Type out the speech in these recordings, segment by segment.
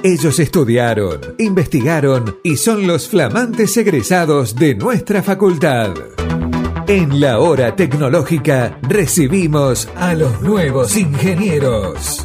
Ellos estudiaron, investigaron y son los flamantes egresados de nuestra facultad. En la hora tecnológica recibimos a los nuevos ingenieros.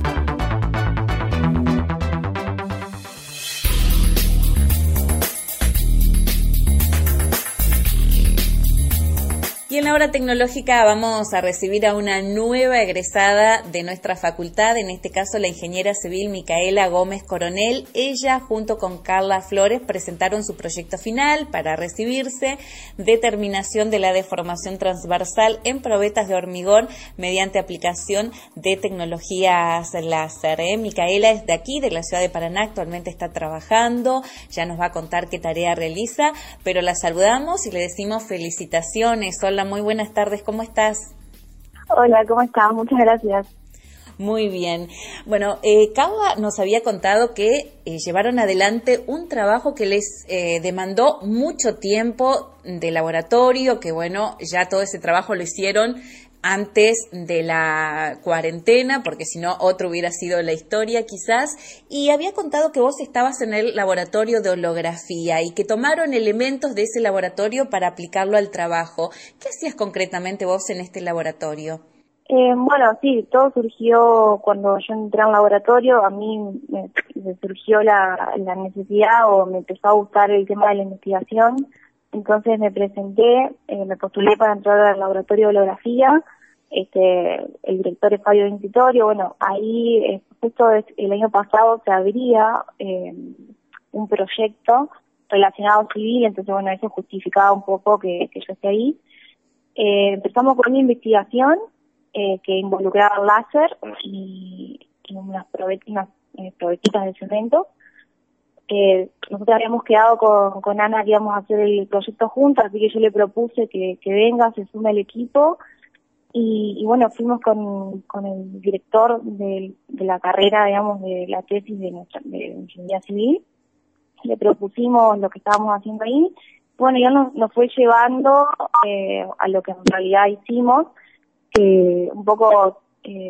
Y en la hora tecnológica vamos a recibir a una nueva egresada de nuestra facultad, en este caso la ingeniera civil Micaela Gómez Coronel. Ella junto con Carla Flores presentaron su proyecto final para recibirse, determinación de la deformación transversal en probetas de hormigón mediante aplicación de tecnologías láser. Micaela es de aquí, de la ciudad de Paraná, actualmente está trabajando, ya nos va a contar qué tarea realiza, pero la saludamos y le decimos felicitaciones. Hola, muy buenas tardes, ¿cómo estás? Hola, ¿cómo estás? Muchas gracias. Muy bien. Bueno, Carla nos había contado que llevaron adelante un trabajo que les demandó mucho tiempo de laboratorio, que bueno, ya todo ese trabajo lo hicieron antes de la cuarentena, porque si no, otro hubiera sido la historia quizás, y había contado que vos estabas en el laboratorio de holografía y que tomaron elementos de ese laboratorio para aplicarlo al trabajo. ¿Qué hacías concretamente vos en este laboratorio? Bueno, sí, todo surgió cuando yo entré al laboratorio. A mí me surgió la necesidad, o me empezó a gustar el tema de la investigación. Entonces me presenté, me postulé para entrar al laboratorio de holografía. El director es Fabio Vincitorio. Bueno, ahí justo el año pasado se abría un proyecto relacionado a civil, entonces bueno, eso justificaba un poco que yo esté ahí. Empezamos con una investigación que involucraba láser y unas probetitas de cemento. Nosotros habíamos quedado con Ana que íbamos a hacer el proyecto juntas, así que yo le propuse que venga, se sume al equipo, y bueno, fuimos con el director de la carrera, digamos, de la tesis de ingeniería civil. Le propusimos lo que estábamos haciendo ahí. Bueno, ya nos fue llevando a lo que en realidad hicimos, que un poco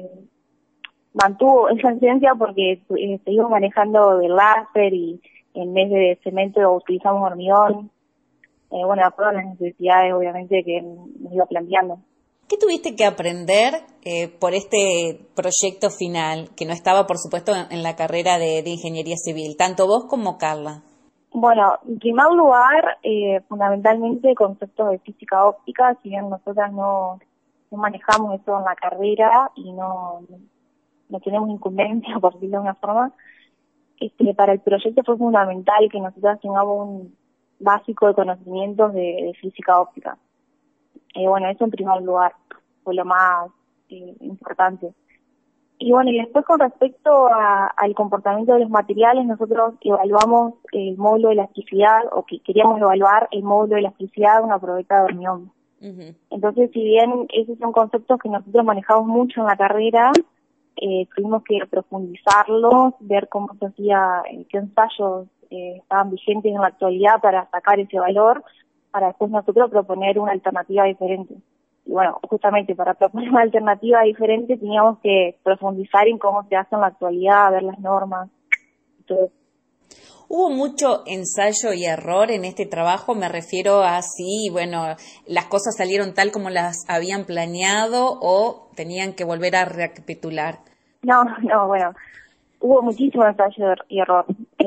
mantuvo esa esencia, porque seguimos manejando el láser y en vez de cemento utilizamos hormigón, bueno, de acuerdo a las necesidades obviamente que nos iba planteando. ¿Qué tuviste que aprender por este proyecto final, que no estaba por supuesto en la carrera de ingeniería civil, tanto vos como Carla? Bueno, en primer lugar, fundamentalmente conceptos de física óptica. Si bien nosotras no manejamos eso en la carrera y no tenemos incumbencia, por decirlo de una forma, para el proyecto fue fundamental que nosotros tengamos un básico de conocimientos de física óptica. Bueno, eso en primer lugar fue lo más importante. Y bueno, y después con respecto al comportamiento de los materiales, nosotros evaluamos el módulo de elasticidad, o que queríamos evaluar el módulo de elasticidad de una probeta de hormigón. Uh-huh. Entonces, si bien esos son conceptos que nosotros manejamos mucho en la carrera, tuvimos que profundizarlos, ver cómo se hacía, qué ensayos estaban vigentes en la actualidad para sacar ese valor, para después nosotros proponer una alternativa diferente. Y bueno, justamente para proponer una alternativa diferente teníamos que profundizar en cómo se hace en la actualidad, ver las normas y todo eso. ¿Hubo mucho ensayo y error en este trabajo? Me refiero a si, bueno, las cosas salieron tal como las habían planeado o tenían que volver a recapitular. No, bueno, hubo muchísimo ensayo y error.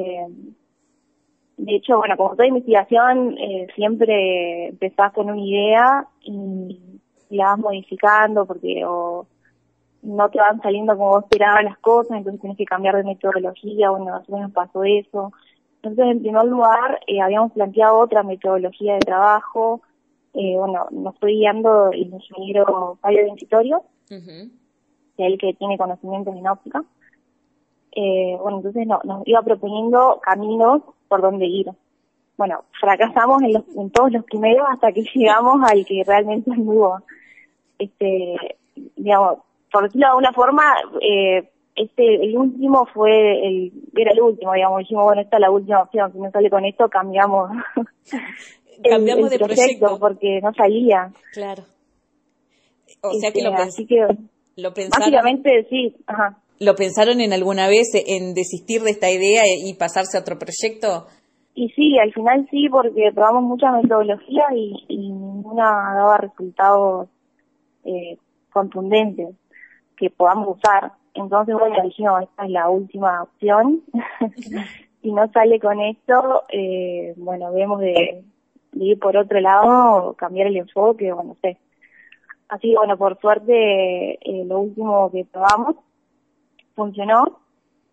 De hecho, bueno, como toda investigación, siempre empezás con una idea y la vas modificando porque o no te van saliendo como vos esperabas las cosas, entonces tienes que cambiar de metodología. Bueno, a nosotros nos pasó eso. Entonces, en primer lugar, habíamos planteado otra metodología de trabajo. Bueno, nos fue guiando el ingeniero Fabio Vincitorio, uh-huh, que es el que tiene conocimientos en óptica. Bueno, entonces nos iba proponiendo caminos por donde ir. Bueno, fracasamos en todos los primeros hasta que llegamos al que realmente es nuevo. Digamos, por decirlo de alguna forma, el último era el último, digamos. Dijimos, bueno, esta es la última opción, si no sale con esto, cambiamos cambiamos de proyecto porque no salía. Claro. O sea que lo pensaron. Básicamente sí, ajá. ¿Lo pensaron en alguna vez en desistir de esta idea y pasarse a otro proyecto? Y sí, al final sí, porque probamos muchas metodologías y ninguna daba resultados contundentes que podamos usar. Entonces, bueno, dijimos, esta es la última opción. Si no sale con esto, bueno, vemos de ir por otro lado, cambiar el enfoque, o no sé. Así que, bueno, por suerte, lo último que probamos funcionó,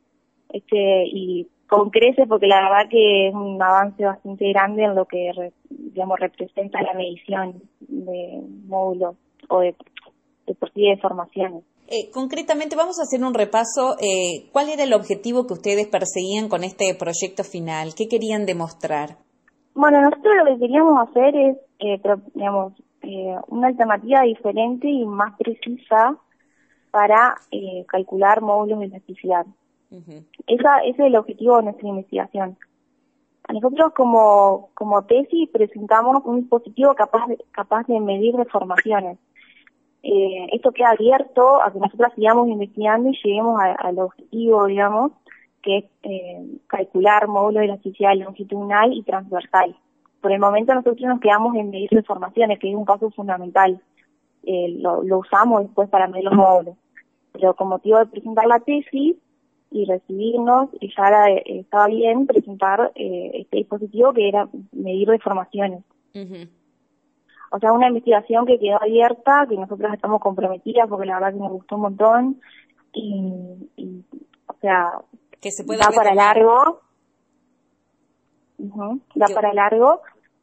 y con creces, porque la verdad que es un avance bastante grande en lo que, digamos, representa la medición de módulos o de por sí de formaciones. Concretamente, vamos a hacer un repaso. ¿Cuál era el objetivo que ustedes perseguían con este proyecto final? ¿Qué querían demostrar? Bueno, nosotros lo que queríamos hacer es, digamos, una alternativa diferente y más precisa para calcular módulos de elasticidad. Uh-huh. Ese es el objetivo de nuestra investigación. Nosotros como tesis presentamos un dispositivo capaz de medir deformaciones. Esto queda abierto a que nosotros sigamos investigando y lleguemos al objetivo, digamos, que es calcular módulos de elasticidad longitudinal y transversal. Por el momento nosotros nos quedamos en medir deformaciones, que es un paso fundamental. Lo usamos después para medir los módulos. Pero con motivo de presentar la tesis y recibirnos, y ya estaba bien presentar este dispositivo que era medir deformaciones. Uh-huh. O sea, una investigación que quedó abierta, que nosotros estamos comprometidas porque la verdad que nos gustó un montón y o sea, que se pueda da para largo. Uh-huh, da para largo.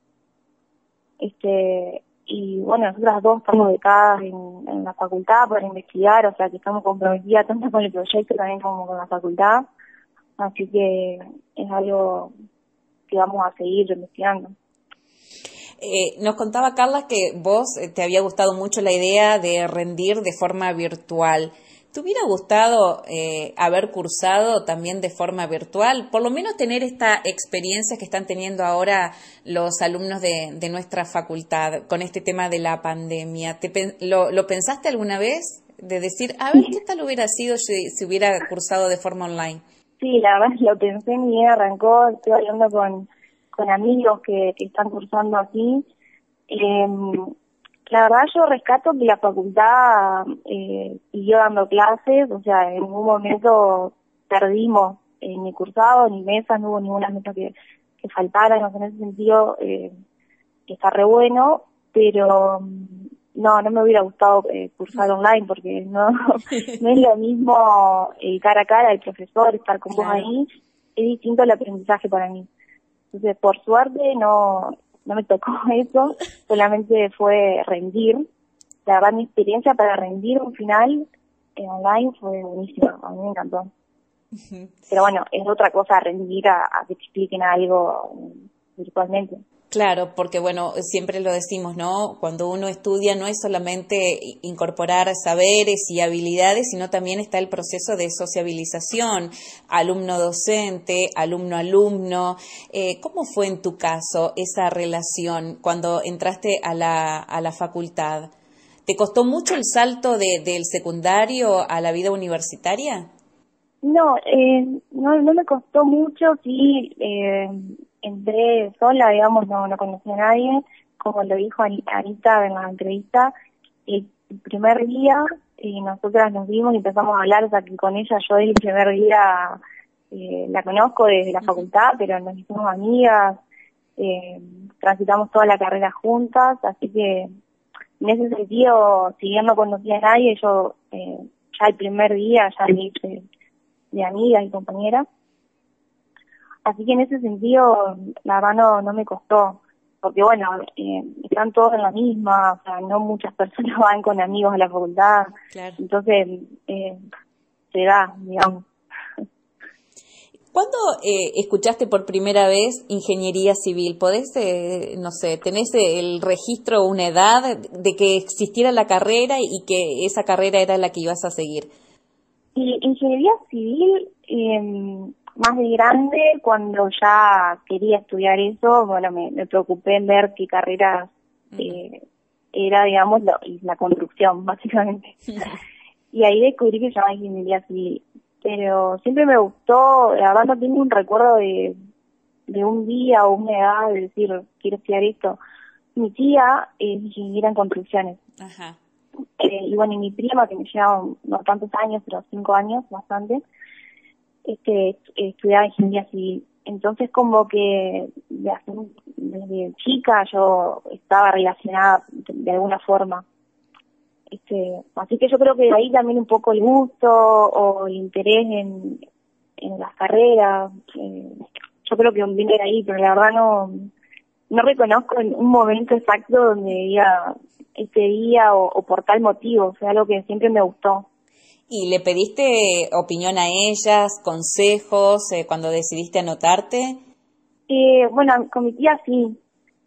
Y bueno, nosotras dos estamos becadas en la facultad para investigar, o sea que estamos comprometidas tanto con el proyecto también como con la facultad, así que es algo que vamos a seguir investigando. Nos contaba Carla que vos te había gustado mucho la idea de rendir de forma virtual. ¿Te hubiera gustado haber cursado también de forma virtual? Por lo menos tener esta experiencia que están teniendo ahora los alumnos de nuestra facultad con este tema de la pandemia. ¿Lo pensaste alguna vez? De decir, a ver, ¿qué tal hubiera sido si hubiera cursado de forma online? Sí, la verdad lo pensé, ni bien arrancó, estoy hablando con amigos que están cursando así. La verdad yo rescato que la facultad siguió dando clases, o sea, en ningún momento perdimos ni cursado, ni mesas, no hubo ninguna mesa que faltara, o sea, en ese sentido está re bueno, pero no me hubiera gustado cursar online porque no es lo mismo cara a cara el profesor, estar con vos ahí, es distinto el aprendizaje para mí. Entonces, por suerte, no me tocó eso, solamente fue rendir. La verdad, mi experiencia para rendir un final online fue buenísima, a mí me encantó. Uh-huh. Pero bueno, es otra cosa rendir a que te expliquen algo virtualmente. Claro, porque bueno, siempre lo decimos, ¿no? Cuando uno estudia no es solamente incorporar saberes y habilidades, sino también está el proceso de sociabilización, alumno-docente, alumno-alumno. ¿Cómo fue en tu caso esa relación cuando entraste a la facultad? ¿Te costó mucho el salto del secundario a la vida universitaria? No me costó mucho, sí. Entré sola, digamos, no conocía a nadie, como lo dijo Anita en la entrevista. El primer día nosotras nos vimos y empezamos a hablar, o sea que con ella yo el primer día la conozco desde la facultad, pero nos hicimos amigas, transitamos toda la carrera juntas, así que en ese sentido, si bien no conocía a nadie, yo ya el primer día ya me hice de amigas y compañeras. Así que en ese sentido, la verdad no me costó, porque bueno, están todos en la misma, o sea, no muchas personas van con amigos a la facultad, claro. Entonces se da, digamos. ¿Cuándo escuchaste por primera vez ingeniería civil? ¿Podés, no sé, tenés el registro o una edad de que existiera la carrera y que esa carrera era la que ibas a seguir? Y ingeniería civil, más de grande, cuando ya quería estudiar eso, bueno, me preocupé en ver qué carrera era, digamos, la construcción, básicamente. y ahí descubrí que se llama ingeniería civil. Pero siempre me gustó, la verdad no tengo un recuerdo de un día o una edad de decir, quiero estudiar esto. Mi tía es ingeniera en construcciones. Ajá. Y bueno, y mi prima, que me lleva no tantos años, pero 5 años, bastante, estudiaba ingeniería civil. Entonces como que desde chica yo estaba relacionada de alguna forma. Así que yo creo que de ahí también un poco el gusto o el interés en las carreras. Yo creo que viene de ahí, pero la verdad no reconozco en un momento exacto donde diga este día o por tal motivo. O sea, algo que siempre me gustó. ¿Y le pediste opinión a ellas, consejos, cuando decidiste anotarte? Bueno, con mi tía sí,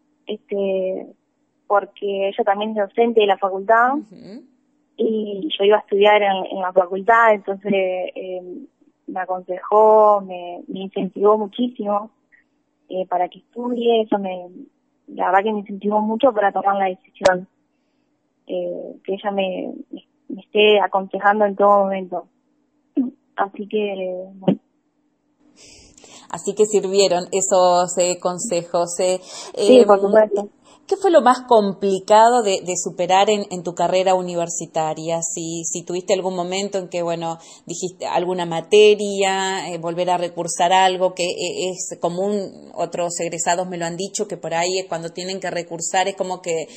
porque ella también es docente de la facultad. Uh-huh. Y yo iba a estudiar en la facultad, entonces me aconsejó, me incentivó muchísimo para que estudie. La verdad que me incentivó mucho para tomar la decisión, que ella me esté aconsejando en todo momento. Así que bueno. Así que sirvieron esos consejos. Sí, por supuesto. ¿Qué fue lo más complicado de superar en tu carrera universitaria? Si tuviste algún momento en que, bueno, dijiste alguna materia, volver a recursar algo, que es común, otros egresados me lo han dicho, que por ahí cuando tienen que recursar es como que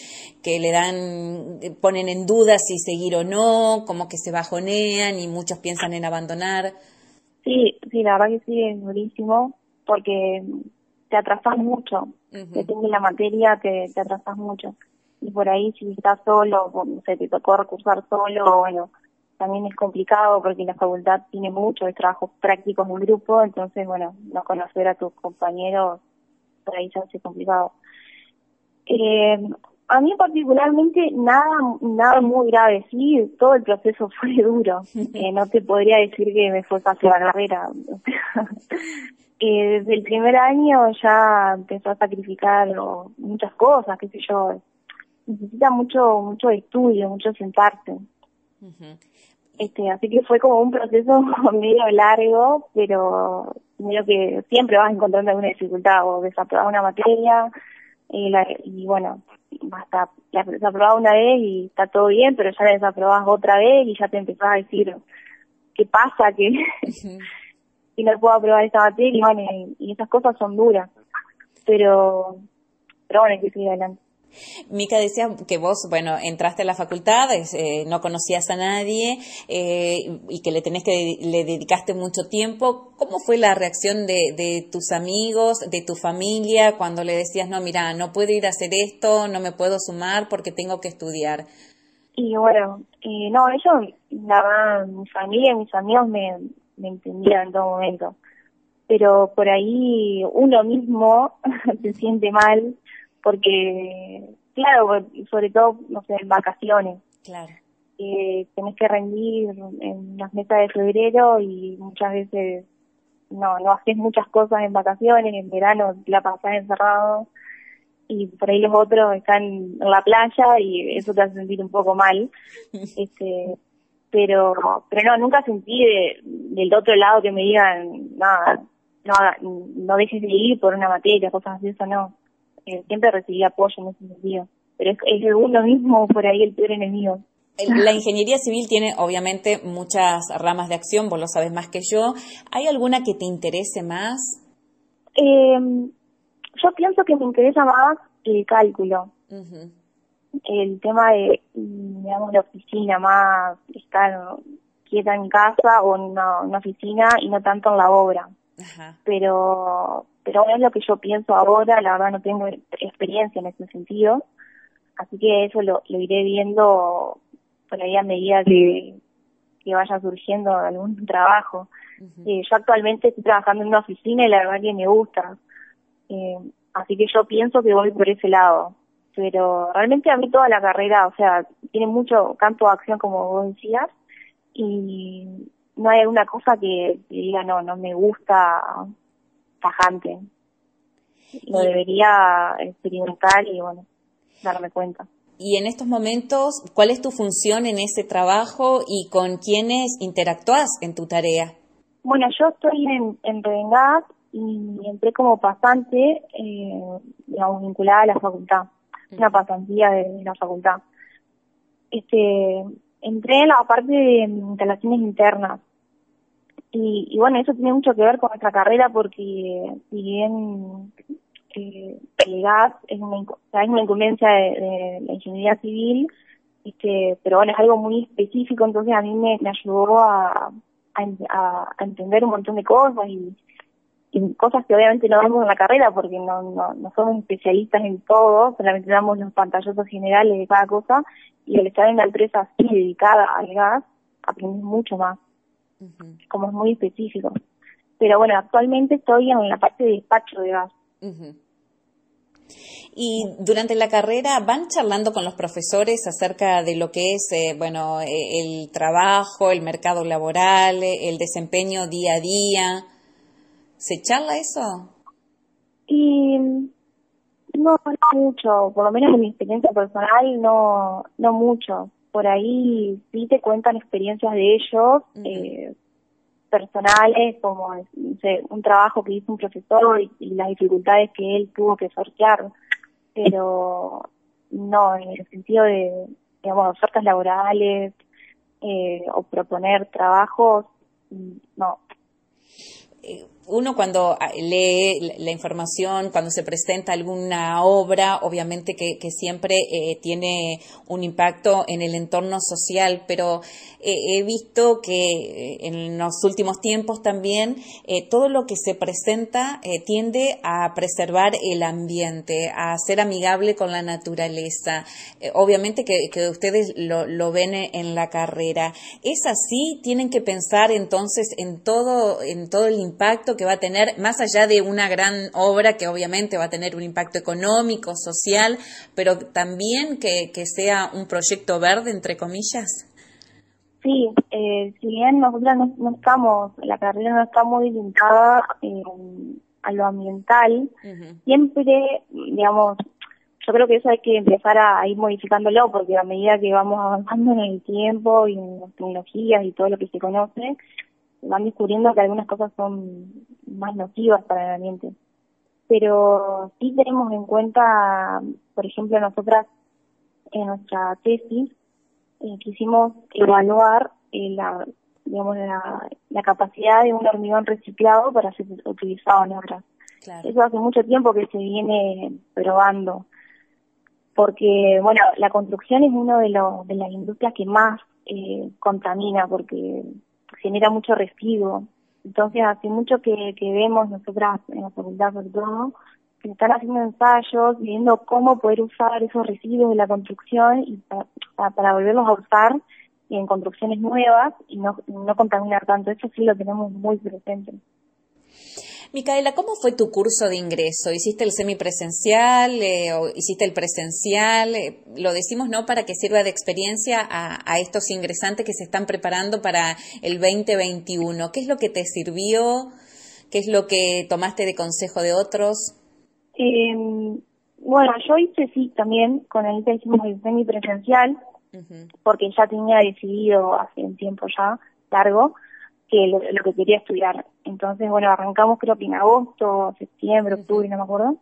ponen en duda si seguir o no, como que se bajonean y muchos piensan en abandonar. Sí, la verdad que sí, es durísimo, porque te atrasas mucho. Uh-huh. Depende de la materia, te atrasas mucho. Y por ahí, si estás solo, no sé, te tocó recursar solo, bueno, también es complicado porque la facultad tiene mucho de trabajos prácticos en grupo, entonces, bueno, no conocer a tus compañeros, por ahí se hace complicado. A mí particularmente nada muy grave, sí, todo el proceso fue duro. No te podría decir que me fue fácil la carrera. Desde el primer año ya empezó a sacrificar muchas cosas, qué sé yo. Necesita mucho estudio, mucho sentarse. Uh-huh. Así que fue como un proceso medio largo, pero medio que siempre vas encontrando alguna dificultad, o desaprobas una materia, y bueno, hasta la desaprobás una vez y está todo bien, pero ya la desaprobás otra vez y ya te empezás a decir, ¿qué pasa? Que uh-huh. Y no puedo aprobar esta materia, y bueno, y esas cosas son duras, pero bueno, hay que seguir adelante. Mica, decía que vos, bueno, entraste a la facultad, no conocías a nadie y que le dedicaste mucho tiempo. ¿Cómo fue la reacción de tus amigos, de tu familia, cuando le decías, no, mira, no puedo ir a hacer esto, no me puedo sumar porque tengo que estudiar? Y bueno, no, ellos, la verdad, mi familia y mis amigos me entendían en todo momento, pero por ahí uno mismo se siente mal porque, claro, sobre todo, no sé, en vacaciones. Claro. Tenés que rendir en las mesas de febrero y muchas veces no haces muchas cosas en vacaciones, en verano la pasás encerrado y por ahí los otros están en la playa y eso te hace sentir un poco mal. Pero no, nunca sentí del otro lado que me digan, nada, no dejes de ir por una materia, cosas así, eso no. Siempre recibí apoyo en ese sentido, pero es uno mismo por ahí el peor enemigo. La ingeniería civil tiene obviamente muchas ramas de acción, vos lo sabes más que yo. ¿Hay alguna que te interese más? Yo pienso que me interesa más el cálculo. Uh-huh. El tema de, digamos, la oficina, más estar quieta en casa o en una oficina y no tanto en la obra. Uh-huh. Pero es lo que yo pienso ahora, la verdad no tengo experiencia en ese sentido, así que eso lo iré viendo por ahí a medida que vaya surgiendo algún trabajo. Uh-huh. Yo actualmente estoy trabajando en una oficina y la verdad que me gusta, así que yo pienso que voy por ese lado, pero realmente a mí toda la carrera, o sea, tiene mucho campo de acción como vos decías, y no hay alguna cosa que diga no me gusta tajante. Lo debería experimentar y bueno, darme cuenta. Y en estos momentos, ¿cuál es tu función en ese trabajo y con quiénes interactúas en tu tarea? Bueno, yo estoy en Redengat y entré como pasante, digamos, vinculada a la facultad, una pasantía de la facultad. Entré en la parte de instalaciones internas y bueno, eso tiene mucho que ver con nuestra carrera porque si bien el gas es una incumbencia de la ingeniería civil, pero bueno, es algo muy específico, entonces a mí me ayudó a entender un montón de cosas y cosas que obviamente no vemos en la carrera porque no somos especialistas en todo, solamente damos los pantallazos generales de cada cosa, y al estar en una empresa así dedicada al gas, aprendes mucho más, como es muy específico. Pero bueno, actualmente estoy en la parte de despacho de gas. Y durante la carrera van charlando con los profesores acerca de lo que es, el trabajo, el mercado laboral, el desempeño día a día. ¿Se charla eso? Y no mucho, por lo menos en mi experiencia personal no mucho. Por ahí sí te cuentan experiencias de ellos, personales, como un trabajo que hizo un profesor y las dificultades que él tuvo que sortear, pero no en el sentido de, digamos, ofertas laborales o proponer trabajos, no. Uno cuando lee la información, cuando se presenta alguna obra, obviamente que siempre tiene un impacto en el entorno social, pero he visto que en los últimos tiempos también todo lo que se presenta tiende a preservar el ambiente, a ser amigable con la naturaleza. Obviamente que ustedes lo ven en la carrera. ¿Es así? ¿Tienen que pensar entonces en todo el impacto que va a tener, más allá de una gran obra que obviamente va a tener un impacto económico, social, pero también que sea un proyecto verde, entre comillas? Sí, si bien nosotras no estamos, la carrera no está muy limitada a lo ambiental, siempre, digamos, yo creo que eso hay que empezar a ir modificándolo, porque a medida que vamos avanzando en el tiempo y en las tecnologías y todo lo que se conoce, van descubriendo que algunas cosas son más nocivas para el ambiente. Pero sí tenemos en cuenta, por ejemplo, nosotras en nuestra tesis quisimos evaluar la capacidad de un hormigón reciclado para ser utilizado en obras. Claro. Eso hace mucho tiempo que se viene probando, porque bueno, la construcción es uno de las industrias que más contamina, porque genera mucho residuo. Entonces hace mucho que vemos nosotras en la facultad, sobre todo, que se están haciendo ensayos viendo cómo poder usar esos residuos de la construcción y para volverlos a usar en construcciones nuevas y no contaminar tanto. Eso sí lo tenemos muy presente. Micaela, ¿cómo fue tu curso de ingreso? ¿Hiciste el semipresencial o hiciste el presencial? Lo decimos, ¿no?, para que sirva de experiencia a estos ingresantes que se están preparando para el 2021. ¿Qué es lo que te sirvió? ¿Qué es lo que tomaste de consejo de otros? Bueno, yo hice también, con Anita hicimos el semipresencial, porque ya tenía decidido hace un tiempo ya largo que lo que quería estudiar. Entonces, bueno, arrancamos creo que en agosto, septiembre, octubre, no me acuerdo,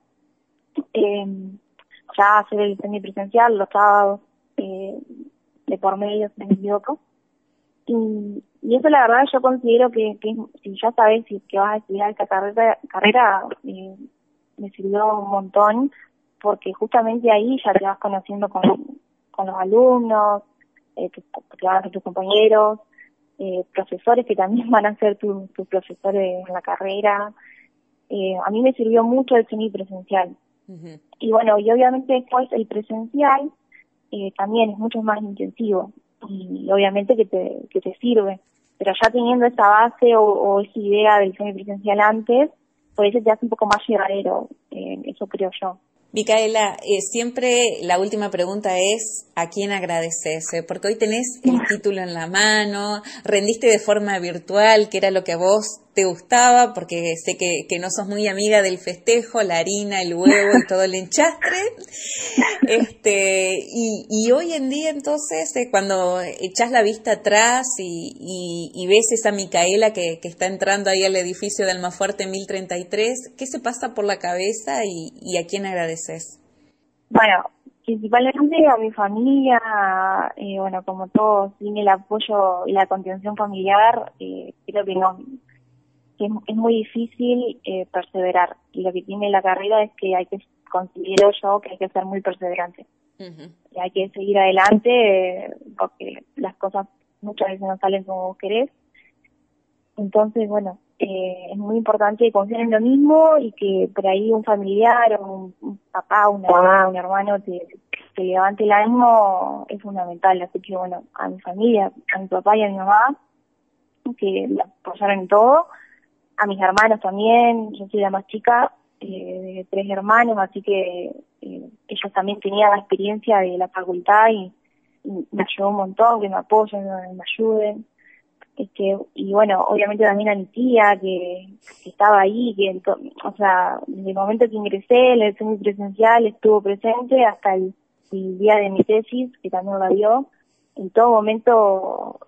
ya hacer el semipresencial los sábados de por medio, si no me equivoco. Y eso la verdad yo considero que si ya sabes que vas a estudiar esta carrera me sirvió un montón, porque justamente ahí ya te vas conociendo con los alumnos, que van a ser tus compañeros, profesores que también van a ser tus profesores en la carrera. A mí me sirvió mucho el semipresencial. Y bueno, y obviamente después el presencial también es mucho más intensivo y obviamente que te sirve, pero ya teniendo esa base o esa idea del semipresencial antes, por eso te hace un poco más llevadero, eso creo yo. Micaela, siempre la última pregunta es ¿a quién agradeces? Porque hoy tenés el título en la mano, rendiste de forma virtual, que era lo que a vos te gustaba, porque sé que no sos muy amiga del festejo, la harina, el huevo y todo el enchastre. Y hoy en día, entonces, cuando echás la vista atrás y ves esa Micaela que está entrando ahí al edificio de Almafuerte 1033, ¿qué se pasa por la cabeza y a quién agradeces? Bueno, principalmente a mi familia, bueno, como todos, sin el apoyo y la contención familiar, creo que no, que es muy difícil perseverar. Y lo que tiene la carrera es que considero yo que hay que ser muy perseverante. Uh-huh. Y hay que seguir adelante porque las cosas muchas veces no salen como vos querés. Entonces, bueno, es muy importante confiar en lo mismo y que por ahí un familiar, un papá, una mamá, un hermano te levante el ánimo es fundamental. Así que, bueno, a mi familia, a mi papá y a mi mamá, que me apoyaron en todo, a mis hermanos también. Yo soy la más chica de 3 hermanos, así que ellos también tenían la experiencia de la facultad y me ayudó un montón, que me apoyen, me ayuden. Y bueno, obviamente también a mi tía que estaba ahí, o sea, desde el momento que ingresé, el semipresencial estuvo presente hasta el día de mi tesis, que también la vio, en todo momento,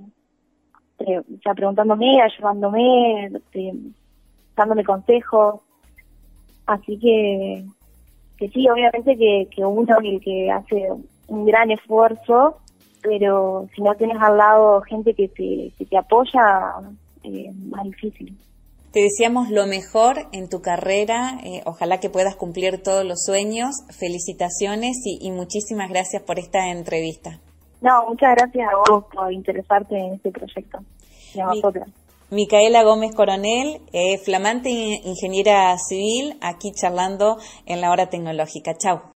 preguntándome, ayudándome, dándome consejos. Así que sí, obviamente que uno el que hace un gran esfuerzo, pero si no tienes al lado gente que te apoya, más difícil. Te deseamos lo mejor en tu carrera, ojalá que puedas cumplir todos los sueños. Felicitaciones y muchísimas gracias por esta entrevista. No, muchas gracias a vos por interesarte en este proyecto. Y a vosotras. Micaela Gómez Coronel, flamante ingeniera civil, aquí charlando en La Hora Tecnológica. Chau.